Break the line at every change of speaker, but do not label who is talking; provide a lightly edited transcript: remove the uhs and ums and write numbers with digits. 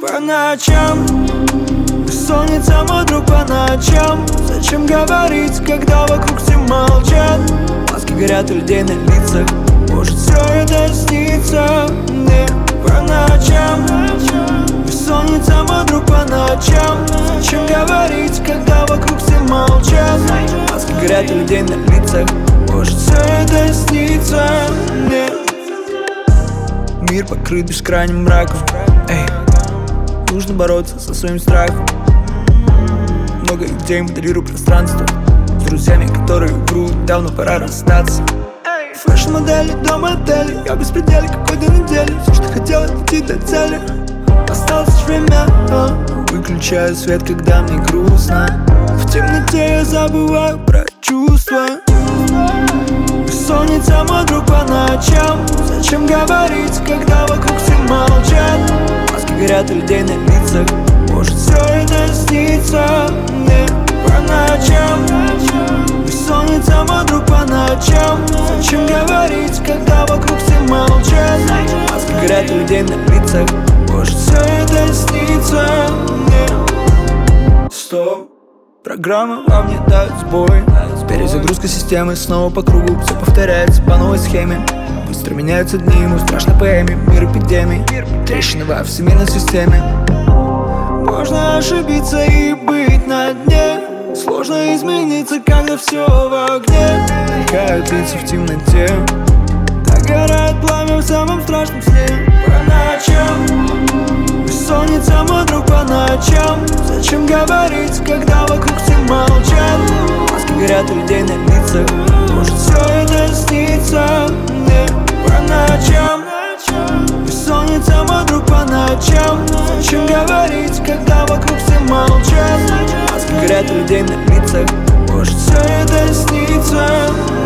по ночам. Бессонница, мой друг, по ночам. Зачем говорить, когда вокруг все молчат? Маски горят у людей на лицах. Может, все это снится мне по ночам. Бессонница, мой друг, по ночам. Зачем говорить, когда вокруг все молчат? Маски горят у людей на лицах. Может, все это снится мне. Мир покрыт бескрайним мраком. Эй, нужно бороться со своим страхом. Много идей, моделирую пространство. С друзьями, которые врут, давно пора расстаться. Фэшн-модели до модели. Я в беспределе какой-то недели. Все, что хотел, это идти до цели. Осталось лишь время. Выключаю свет, когда мне грустно. В темноте я забываю про чувства. Бессонница, мой друг, по ночам. Зачем говорить, когда вокруг все молчат? Маски горят у людей на лицах. Может, все это снится мне по ночам. Бессонница, мой друг, по ночам. Зачем говорить, когда вокруг все молчат? Маски горят у людей на лицах. Может, все это снится мне. Стоп. Программа во мне дает сбой. Перезагрузка системы, снова по кругу. Все повторяется по новой схеме. Быстро меняются дни, ему страшно ПМ. Мир эпидемии, трещины во всемирной системе. Можно ошибиться и быть на дне. Сложно измениться, когда все в огне. Мелькают лица в темноте. Догорает пламя в самом страшном сне. По ночам. Бессонница, мой друг, по ночам. Зачем говорить, когда вокруг все молчат? Маски горят у людей на лицах. Может, все это снится мне по ночам. Бессонница, мой друг, по ночам. Зачем говорить, когда вокруг все молчат? Маски горят у людей на лицах. Может, все это снится